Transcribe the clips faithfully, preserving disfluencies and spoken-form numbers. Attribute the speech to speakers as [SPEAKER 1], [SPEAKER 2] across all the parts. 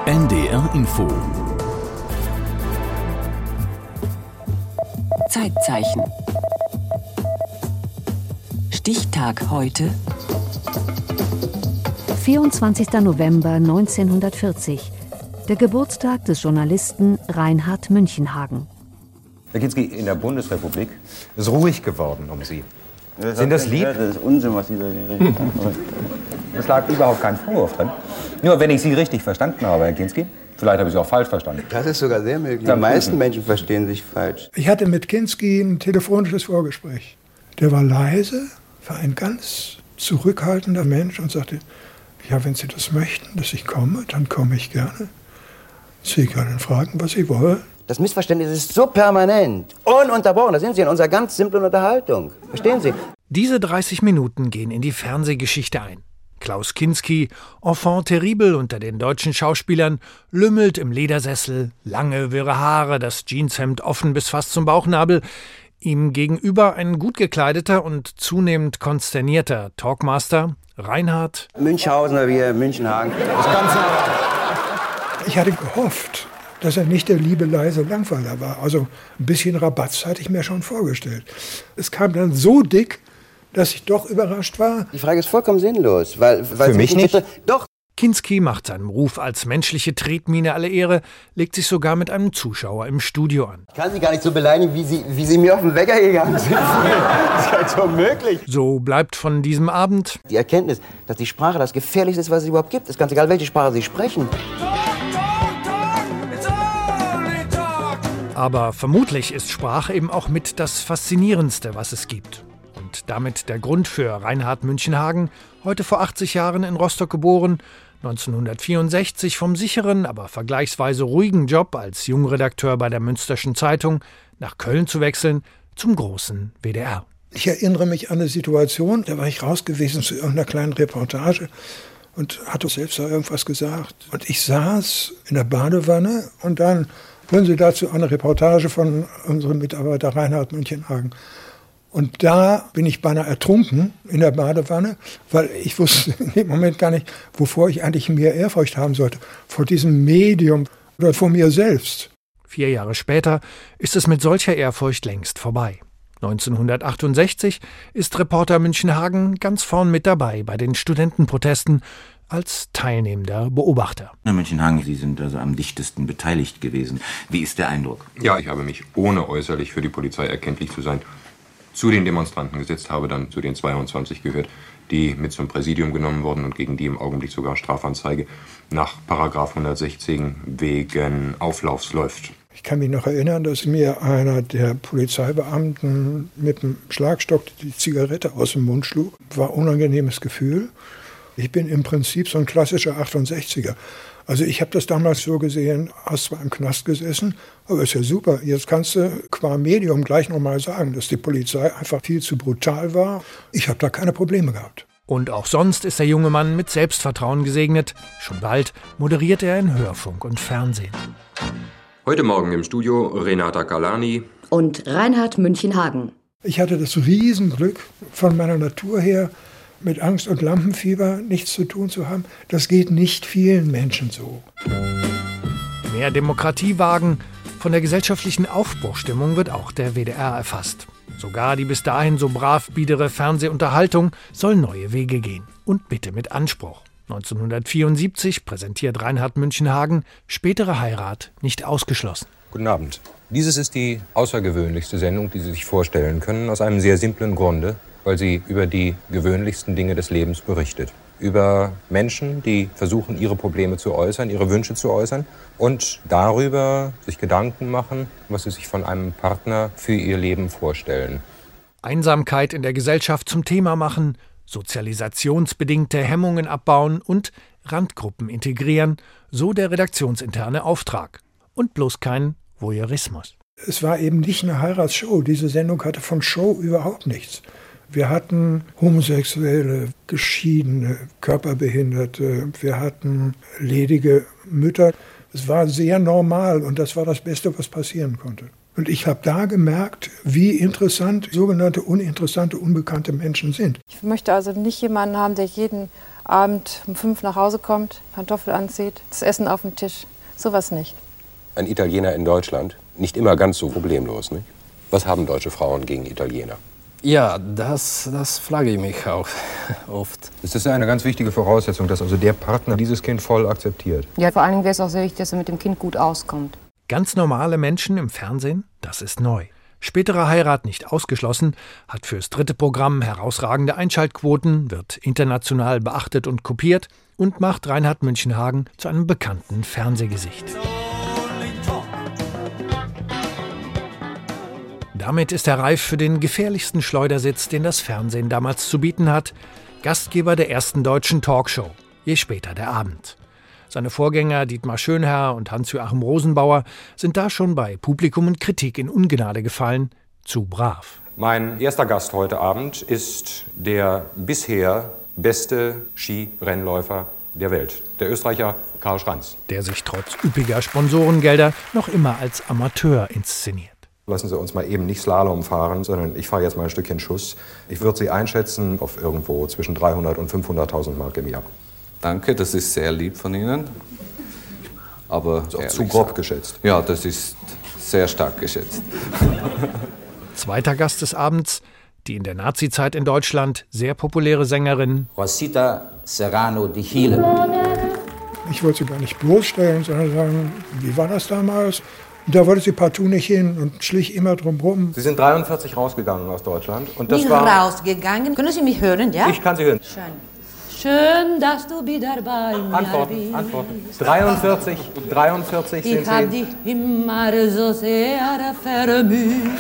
[SPEAKER 1] N D R Info.
[SPEAKER 2] Zeitzeichen. Stichtag heute.
[SPEAKER 3] vierundzwanzigster November neunzehnhundertvierzig. Der Geburtstag des Journalisten Reinhard Münchenhagen.
[SPEAKER 4] Herr Kinski, in der Bundesrepublik ist ruhig geworden um Sie.
[SPEAKER 5] Das
[SPEAKER 4] Sind das lieb?
[SPEAKER 5] Ja, das ist Unsinn, was Sie da geredet haben.
[SPEAKER 4] Es lag überhaupt kein Vorwurf drin. Nur wenn ich Sie richtig verstanden habe, Herr Kinski, vielleicht habe ich Sie auch falsch verstanden.
[SPEAKER 5] Das ist sogar sehr möglich. Die meisten Menschen verstehen sich falsch.
[SPEAKER 6] Ich hatte mit Kinski ein telefonisches Vorgespräch. Der war leise, war ein ganz zurückhaltender Mensch und sagte, ja, wenn Sie das möchten, dass ich komme, dann komme ich gerne. Sie können fragen, was Sie wollen.
[SPEAKER 5] Das Missverständnis ist so permanent, ununterbrochen. Da sind Sie in unserer ganz simplen Unterhaltung. Verstehen Sie?
[SPEAKER 7] Diese dreißig Minuten gehen in die Fernsehgeschichte ein. Klaus Kinski, Enfant terrible unter den deutschen Schauspielern, lümmelt im Ledersessel, lange wirre Haare, das Jeanshemd offen bis fast zum Bauchnabel. Ihm gegenüber ein gut gekleideter und zunehmend konsternierter Talkmaster, Reinhard
[SPEAKER 5] Münchhausen oder wie Münchenhagen. Das Ganze.
[SPEAKER 6] Ich hatte gehofft, dass er nicht der liebe, leise Langweiler war. Also ein bisschen Rabatz hatte ich mir schon vorgestellt. Es kam dann so dick, dass ich doch überrascht war.
[SPEAKER 5] Die Frage ist vollkommen sinnlos. Weil, weil
[SPEAKER 4] Für mich nicht?
[SPEAKER 5] Bitte, doch.
[SPEAKER 7] Kinski macht seinem Ruf als menschliche Tretmine alle Ehre, legt sich sogar mit einem Zuschauer im Studio an.
[SPEAKER 5] Ich kann Sie gar nicht so beleidigen, wie Sie, wie Sie mir auf den Wecker gegangen sind. Das ist halt so möglich.
[SPEAKER 7] So bleibt von diesem Abend
[SPEAKER 5] Die Erkenntnis, dass die Sprache das Gefährlichste ist, was es überhaupt gibt. Ist ganz egal, welche Sprache Sie sprechen.
[SPEAKER 7] Aber vermutlich ist Sprache eben auch mit das Faszinierendste, was es gibt. Und damit der Grund für Reinhard Münchenhagen, heute vor achtzig Jahren in Rostock geboren, neunzehnhundertvierundsechzig vom sicheren, aber vergleichsweise ruhigen Job als Jungredakteur bei der Münsterschen Zeitung nach Köln zu wechseln zum großen W D R.
[SPEAKER 6] Ich erinnere mich an eine Situation, da war ich raus gewesen zu irgendeiner kleinen Reportage und hatte selbst da irgendwas gesagt. Und ich saß in der Badewanne und dann hören Sie dazu eine Reportage von unserem Mitarbeiter Reinhard Münchenhagen. Und da bin ich beinahe ertrunken in der Badewanne, weil ich wusste in dem Moment gar nicht, wovor ich eigentlich mehr Ehrfurcht haben sollte. Vor diesem Medium oder vor mir selbst.
[SPEAKER 7] Vier Jahre später ist es mit solcher Ehrfurcht längst vorbei. neunzehnhundertachtundsechzig ist Reporter Münchenhagen ganz vorn mit dabei bei den Studentenprotesten als teilnehmender Beobachter.
[SPEAKER 8] Herr Münchenhagen, Sie sind also am dichtesten beteiligt gewesen. Wie ist der Eindruck?
[SPEAKER 9] Ja, ich habe mich, ohne äußerlich für die Polizei erkenntlich zu sein, zu den Demonstranten gesetzt, habe dann zu den zweiundzwanzig gehört, die mit zum Präsidium genommen wurden und gegen die im Augenblick sogar Strafanzeige nach Paragraph hundertsechzehn wegen Auflaufs läuft.
[SPEAKER 6] Ich kann mich noch erinnern, dass mir einer der Polizeibeamten mit dem Schlagstock die Zigarette aus dem Mund schlug. War ein unangenehmes Gefühl. Ich bin im Prinzip so ein klassischer achtundsechziger. Also ich habe das damals so gesehen, hast zwar im Knast gesessen, aber ist ja super. Jetzt kannst du qua Medium gleich nochmal sagen, dass die Polizei einfach viel zu brutal war. Ich habe da keine Probleme gehabt.
[SPEAKER 7] Und auch sonst ist der junge Mann mit Selbstvertrauen gesegnet. Schon bald moderiert er in Hörfunk und Fernsehen.
[SPEAKER 9] Heute Morgen im Studio Renata Galani
[SPEAKER 3] Und Reinhard Münchenhagen.
[SPEAKER 6] Ich hatte das Riesenglück, von meiner Natur her mit Angst und Lampenfieber nichts zu tun zu haben. Das geht nicht vielen Menschen so.
[SPEAKER 7] Mehr Demokratie wagen. Von der gesellschaftlichen Aufbruchstimmung wird auch der W D R erfasst. Sogar die bis dahin so brav biedere Fernsehunterhaltung soll neue Wege gehen. Und bitte mit Anspruch. neunzehnhundertvierundsiebzig präsentiert Reinhard Münchenhagen spätere Heirat nicht ausgeschlossen.
[SPEAKER 10] Guten Abend. Dieses ist die außergewöhnlichste Sendung, die Sie sich vorstellen können, aus einem sehr simplen Grunde, weil sie über die gewöhnlichsten Dinge des Lebens berichtet. Über Menschen, die versuchen, ihre Probleme zu äußern, ihre Wünsche zu äußern und darüber sich Gedanken machen, was sie sich von einem Partner für ihr Leben vorstellen.
[SPEAKER 7] Einsamkeit in der Gesellschaft zum Thema machen, sozialisationsbedingte Hemmungen abbauen und Randgruppen integrieren, so der redaktionsinterne Auftrag. Und bloß kein Voyeurismus.
[SPEAKER 6] Es war eben nicht eine Heiratsshow. Diese Sendung hatte von Show überhaupt nichts. Wir hatten Homosexuelle, Geschiedene, Körperbehinderte, wir hatten ledige Mütter. Es war sehr normal und das war das Beste, was passieren konnte. Und ich habe da gemerkt, wie interessant sogenannte uninteressante, unbekannte Menschen sind.
[SPEAKER 1] Ich möchte also nicht jemanden haben, der jeden Abend um fünf nach Hause kommt, Pantoffel anzieht, das Essen auf dem Tisch. Sowas nicht.
[SPEAKER 10] Ein Italiener in Deutschland, nicht immer ganz so problemlos, nicht? Was haben deutsche Frauen gegen Italiener?
[SPEAKER 11] Ja, das, das frage ich mich auch oft.
[SPEAKER 10] Es ist eine ganz wichtige Voraussetzung, dass also der Partner dieses Kind voll akzeptiert.
[SPEAKER 12] Ja, vor allen Dingen wäre es auch sehr wichtig, dass er mit dem Kind gut auskommt.
[SPEAKER 7] Ganz normale Menschen im Fernsehen, das ist neu. Spätere Heirat nicht ausgeschlossen, hat fürs dritte Programm herausragende Einschaltquoten, wird international beachtet und kopiert und macht Reinhard Münchenhagen zu einem bekannten Fernsehgesicht. Damit ist er reif für den gefährlichsten Schleudersitz, den das Fernsehen damals zu bieten hat. Gastgeber der ersten deutschen Talkshow, je später der Abend. Seine Vorgänger Dietmar Schönherr und Hans-Joachim Rosenbauer sind da schon bei Publikum und Kritik in Ungnade gefallen, zu brav.
[SPEAKER 10] Mein erster Gast heute Abend ist der bisher beste Skirennläufer der Welt, der Österreicher Karl Schranz.
[SPEAKER 7] Der sich trotz üppiger Sponsorengelder noch immer als Amateur inszeniert.
[SPEAKER 10] Lassen Sie uns mal eben nicht Slalom fahren, sondern ich fahre jetzt mal ein Stückchen Schuss. Ich würde Sie einschätzen auf irgendwo zwischen dreihundert und fünfhunderttausend Mark im Jahr.
[SPEAKER 13] Danke, das ist sehr lieb von Ihnen. Aber
[SPEAKER 10] ist auch zu grob geschätzt.
[SPEAKER 13] Ja, das ist sehr stark geschätzt.
[SPEAKER 7] Zweiter Gast des Abends, die in der Nazizeit in Deutschland sehr populäre Sängerin
[SPEAKER 14] Rosita Serrano di Chile.
[SPEAKER 6] Ich wollte sie gar nicht bloßstellen, sondern sagen, wie war das damals? Und da wollte sie partout nicht hin und schlich immer drum rum.
[SPEAKER 10] Sie sind dreiundvierzig rausgegangen aus Deutschland. Und das
[SPEAKER 15] nicht
[SPEAKER 10] war
[SPEAKER 15] rausgegangen. Können Sie mich hören, ja?
[SPEAKER 10] Ich kann Sie hören.
[SPEAKER 15] Schön. Schön, dass du wieder bei mir
[SPEAKER 10] Antworten,
[SPEAKER 15] bist.
[SPEAKER 10] Antworten. dreiundvierzig, dreiundvierzig sind
[SPEAKER 15] ich hab
[SPEAKER 10] Sie.
[SPEAKER 15] dich immer so sehr vermüht.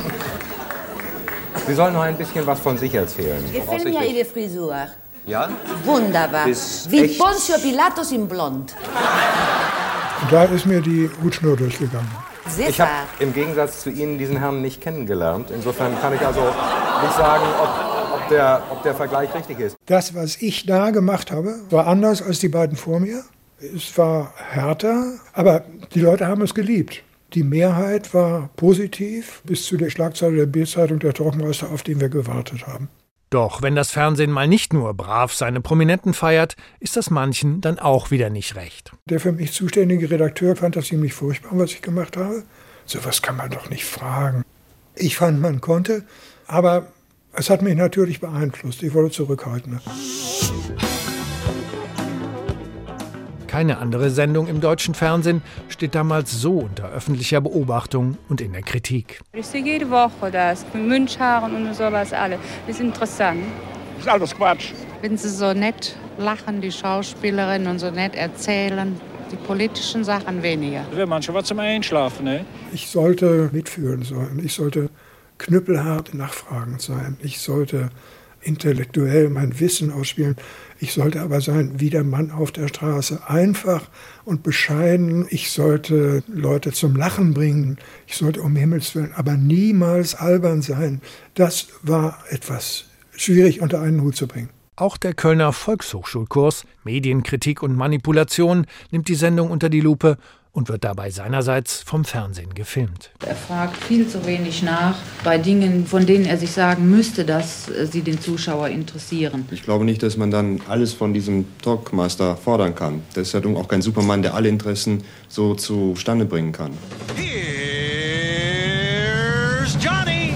[SPEAKER 10] Sie sollen noch ein bisschen was von sich erzählen.
[SPEAKER 15] Gefällt mir Ihre Frisur.
[SPEAKER 10] Ja?
[SPEAKER 15] Wunderbar.
[SPEAKER 10] Ist
[SPEAKER 15] Wie
[SPEAKER 10] echt.
[SPEAKER 15] Ponzio Pilatus in Blond.
[SPEAKER 6] Und da ist mir die Hutschnur durchgegangen.
[SPEAKER 15] Sehr
[SPEAKER 10] Ich habe im Gegensatz zu Ihnen diesen Herrn nicht kennengelernt. Insofern kann ich also nicht sagen, ob, ob, der, ob der Vergleich richtig ist.
[SPEAKER 6] Das, was ich da gemacht habe, war anders als die beiden vor mir. Es war härter, aber die Leute haben es geliebt. Die Mehrheit war positiv, bis zu der Schlagzeile der Bild-Zeitung, der Talkmeister, auf den wir gewartet haben.
[SPEAKER 7] Doch wenn das Fernsehen mal nicht nur brav seine Prominenten feiert, ist das manchen dann auch wieder nicht recht.
[SPEAKER 6] Der für mich zuständige Redakteur fand das ziemlich furchtbar, was ich gemacht habe. So was kann man doch nicht fragen. Ich fand, man konnte, aber es hat mich natürlich beeinflusst. Ich wurde zurückhaltender.
[SPEAKER 7] Keine andere Sendung im deutschen Fernsehen steht damals so unter öffentlicher Beobachtung und in der Kritik.
[SPEAKER 16] Ich sehe jede Woche das, mit Münchhaaren und sowas alle. Das ist interessant.
[SPEAKER 17] Das ist alles Quatsch.
[SPEAKER 18] Wenn sie so nett lachen, die Schauspielerinnen, und so nett erzählen, die politischen Sachen weniger.
[SPEAKER 17] Das wäre manchmal was zum Einschlafen, ne?
[SPEAKER 6] Ich sollte mitführen sein. Ich sollte knüppelhart nachfragend sein. Ich sollte intellektuell mein Wissen ausspielen. Ich sollte aber sein wie der Mann auf der Straße, einfach und bescheiden. Ich sollte Leute zum Lachen bringen. Ich sollte um Himmels Willen aber niemals albern sein. Das war etwas schwierig unter einen Hut zu bringen.
[SPEAKER 7] Auch der Kölner Volkshochschulkurs Medienkritik und Manipulation nimmt die Sendung unter die Lupe und wird dabei seinerseits vom Fernsehen gefilmt.
[SPEAKER 18] Er fragt viel zu wenig nach bei Dingen, von denen er sich sagen müsste, dass sie den Zuschauer interessieren.
[SPEAKER 19] Ich glaube nicht, dass man dann alles von diesem Talkmaster fordern kann. Der ist ja auch kein Supermann, der alle Interessen so zustande bringen kann.
[SPEAKER 17] Here's Johnny!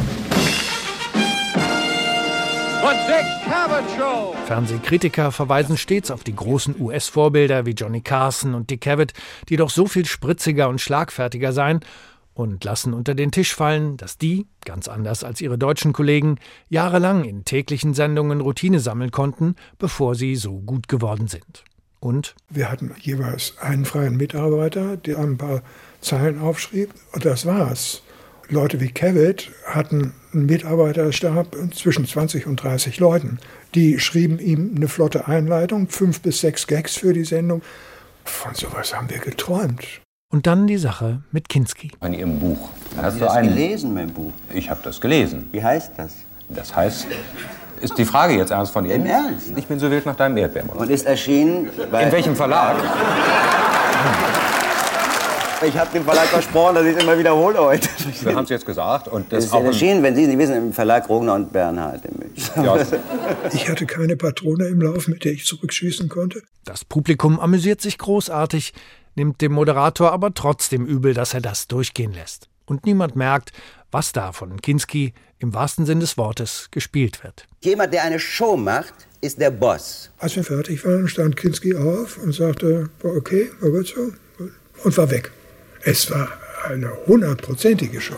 [SPEAKER 17] Und Dick Cavett Show!
[SPEAKER 7] Fernsehkritiker verweisen stets auf die großen U S-Vorbilder wie Johnny Carson und Dick Cavett, die doch so viel spritziger und schlagfertiger seien, und lassen unter den Tisch fallen, dass die, ganz anders als ihre deutschen Kollegen, jahrelang in täglichen Sendungen Routine sammeln konnten, bevor sie so gut geworden sind. Und?
[SPEAKER 6] Wir hatten jeweils einen freien Mitarbeiter, der ein paar Zeilen aufschrieb, und das war's. Leute wie Cavett hatten einen Mitarbeiterstab zwischen zwanzig und dreißig Leuten. Die schrieben ihm eine flotte Einleitung, fünf bis sechs Gags für die Sendung. Von sowas haben wir geträumt.
[SPEAKER 7] Und dann die Sache mit Kinski.
[SPEAKER 4] In Ihrem Buch.
[SPEAKER 5] Haben
[SPEAKER 4] Hast
[SPEAKER 5] Sie
[SPEAKER 4] du
[SPEAKER 5] das
[SPEAKER 4] einen...
[SPEAKER 5] gelesen, mein Buch?
[SPEAKER 4] Ich habe das gelesen.
[SPEAKER 5] Wie heißt das?
[SPEAKER 4] Das heißt, ist die Frage jetzt ernst von Ihnen?
[SPEAKER 5] Im Ernst?
[SPEAKER 4] Ich bin so wild nach deinem Erdbeeren.
[SPEAKER 5] Und ist erschienen bei...
[SPEAKER 4] In welchem Verlag?
[SPEAKER 5] Ich habe dem Verlag versprochen, dass ich es immer wiederhole heute.
[SPEAKER 4] Wir haben es jetzt gesagt. Und
[SPEAKER 5] das
[SPEAKER 4] das
[SPEAKER 5] ist
[SPEAKER 4] auch
[SPEAKER 5] erschienen, wenn Sie, Sie wissen, im Verlag Rogner und Bernhard in München.
[SPEAKER 4] Ja.
[SPEAKER 6] Ich hatte keine Patrone im Lauf, mit der ich zurückschießen konnte.
[SPEAKER 7] Das Publikum amüsiert sich großartig, nimmt dem Moderator aber trotzdem übel, dass er das durchgehen lässt. Und niemand merkt, was da von Kinski im wahrsten Sinn des Wortes gespielt wird.
[SPEAKER 5] Jemand, der eine Show macht, ist der Boss.
[SPEAKER 6] Als wir fertig waren, stand Kinski auf und sagte, war okay, war gut so, und war weg. Es war eine hundertprozentige Show.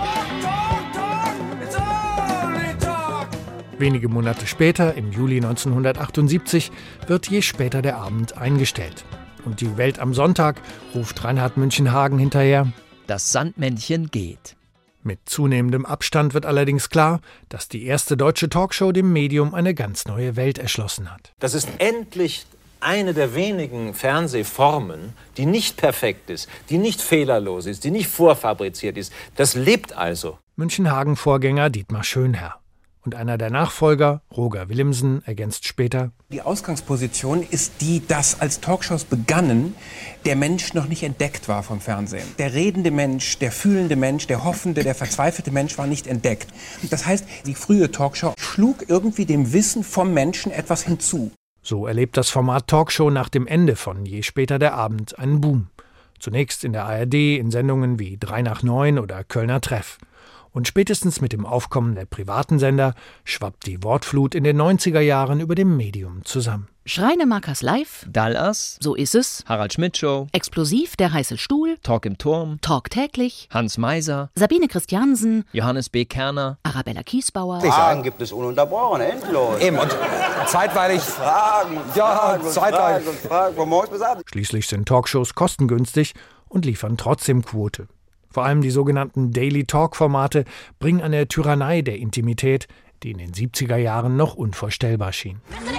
[SPEAKER 7] Wenige Monate später, im Juli neunzehnhundertachtundsiebzig, wird je später der Abend eingestellt. Und die Welt am Sonntag ruft Reinhard Münchenhagen hinterher:
[SPEAKER 20] Das Sandmännchen geht.
[SPEAKER 7] Mit zunehmendem Abstand wird allerdings klar, dass die erste deutsche Talkshow dem Medium eine ganz neue Welt erschlossen hat.
[SPEAKER 21] Das ist endlich eine der wenigen Fernsehformen, die nicht perfekt ist, die nicht fehlerlos ist, die nicht vorfabriziert ist. Das lebt also.
[SPEAKER 7] Münchenhagen-Vorgänger Dietmar Schönherr. Und einer der Nachfolger, Roger Willemsen, ergänzt später:
[SPEAKER 22] Die Ausgangsposition ist die, dass als Talkshows begannen, der Mensch noch nicht entdeckt war vom Fernsehen. Der redende Mensch, der fühlende Mensch, der hoffende, der verzweifelte Mensch war nicht entdeckt. Das heißt, die frühe Talkshow schlug irgendwie dem Wissen vom Menschen etwas hinzu.
[SPEAKER 7] So erlebt das Format Talkshow nach dem Ende von Je später der Abend einen Boom. Zunächst in der A R D in Sendungen wie drei nach neun oder Kölner Treff. Und spätestens mit dem Aufkommen der privaten Sender schwappt die Wortflut in den neunziger Jahren über dem Medium zusammen.
[SPEAKER 23] Schreinemakers Live,
[SPEAKER 20] Dallas,
[SPEAKER 23] So ist es,
[SPEAKER 20] Harald Schmidt Show,
[SPEAKER 23] Explosiv, der heiße Stuhl,
[SPEAKER 20] Talk im Turm,
[SPEAKER 23] Talk täglich,
[SPEAKER 20] Hans Meiser,
[SPEAKER 23] Sabine Christiansen,
[SPEAKER 20] Johannes B. Kerner,
[SPEAKER 23] Arabella Kiesbauer.
[SPEAKER 5] Fragen gibt es ununterbrochen, endlos.
[SPEAKER 10] Eben, und zeitweilig
[SPEAKER 5] Fragen, und
[SPEAKER 10] ja,
[SPEAKER 5] Fragen, und
[SPEAKER 10] zeitweilig.
[SPEAKER 5] Fragen, und Fragen, von morgens bis abends.
[SPEAKER 7] Schließlich sind Talkshows kostengünstig und liefern trotzdem Quote. Vor allem die sogenannten Daily Talk-Formate bringen eine Tyrannei der Intimität, die in den siebziger Jahren noch unvorstellbar schien.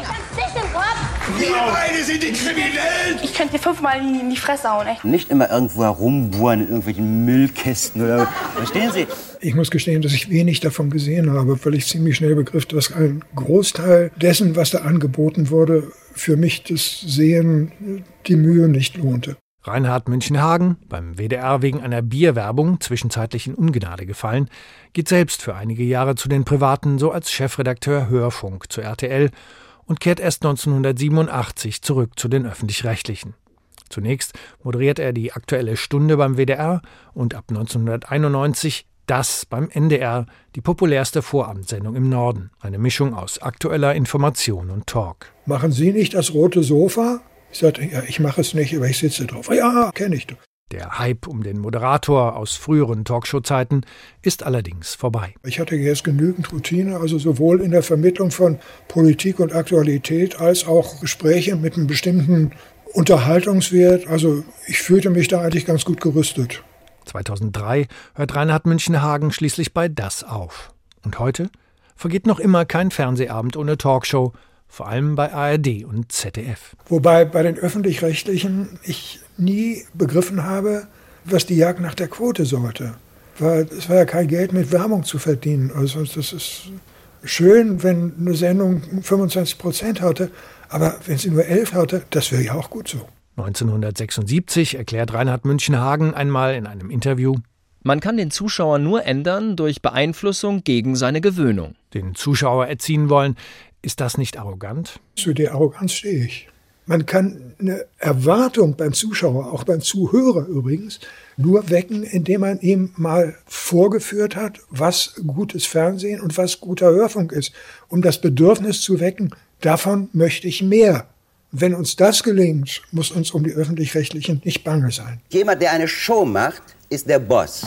[SPEAKER 17] Wir beide sind die Kriminellen!
[SPEAKER 24] Ich könnte dir fünfmal in die Fresse hauen, echt.
[SPEAKER 5] Nicht immer irgendwo herumbohren in irgendwelchen Müllkästen oder. Verstehen Sie?
[SPEAKER 6] Ich muss gestehen, dass ich wenig davon gesehen habe, weil ich ziemlich schnell begriff, dass ein Großteil dessen, was da angeboten wurde, für mich das Sehen die Mühe nicht lohnte.
[SPEAKER 7] Reinhard Münchenhagen, beim W D R wegen einer Bierwerbung zwischenzeitlich in Ungnade gefallen, geht selbst für einige Jahre zu den Privaten, so als Chefredakteur Hörfunk zu R T L und kehrt erst neunzehnhundertsiebenundachtzig zurück zu den Öffentlich-Rechtlichen. Zunächst moderiert er die Aktuelle Stunde beim W D R und ab neunzehnhunderteinundneunzig das beim N D R, die populärste Vorabendsendung im Norden. Eine Mischung aus aktueller Information und Talk.
[SPEAKER 6] Machen Sie nicht das rote Sofa? Ich sagte, ja, ich mache es nicht, aber ich sitze drauf. Ja, kenne ich doch.
[SPEAKER 7] Der Hype um den Moderator aus früheren Talkshow-Zeiten ist allerdings vorbei.
[SPEAKER 6] Ich hatte jetzt genügend Routine, also sowohl in der Vermittlung von Politik und Aktualität als auch Gespräche mit einem bestimmten Unterhaltungswert. Also ich fühlte mich da eigentlich ganz gut gerüstet.
[SPEAKER 7] zweitausenddrei hört Reinhard Münchenhagen schließlich bei Das auf. Und heute vergeht noch immer kein Fernsehabend ohne Talkshow, vor allem bei A R D und Z D F.
[SPEAKER 6] Wobei bei den Öffentlich-Rechtlichen ich nie begriffen habe, was die Jagd nach der Quote sollte. Weil es war ja kein Geld mit Werbung zu verdienen. Also das ist schön, wenn eine Sendung fünfundzwanzig Prozent hatte, aber wenn sie nur elf hatte, das wäre ja auch gut so.
[SPEAKER 7] neunzehnhundertsechsundsiebzig erklärt Reinhard Münchenhagen einmal in einem Interview:
[SPEAKER 20] Man kann den Zuschauer nur ändern durch Beeinflussung gegen seine Gewöhnung.
[SPEAKER 7] Den Zuschauer erziehen wollen, ist das nicht arrogant?
[SPEAKER 6] Zu der Arroganz stehe ich. Man kann eine Erwartung beim Zuschauer, auch beim Zuhörer übrigens, nur wecken, indem man ihm mal vorgeführt hat, was gutes Fernsehen und was guter Hörfunk ist. Um das Bedürfnis zu wecken, davon möchte ich mehr. Wenn uns das gelingt, muss uns um die Öffentlich-Rechtlichen nicht bange sein.
[SPEAKER 5] Jemand, der eine Show macht, ist der Boss.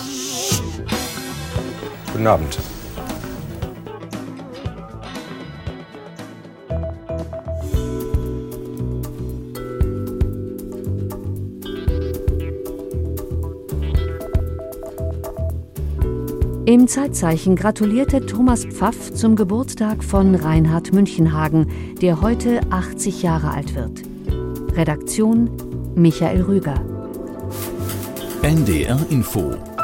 [SPEAKER 10] Guten Abend.
[SPEAKER 3] Im Zeitzeichen gratulierte Thomas Pfaff zum Geburtstag von Reinhard Münchenhagen, der heute achtzig Jahre alt wird. Redaktion Michael Rüger.
[SPEAKER 2] N D R Info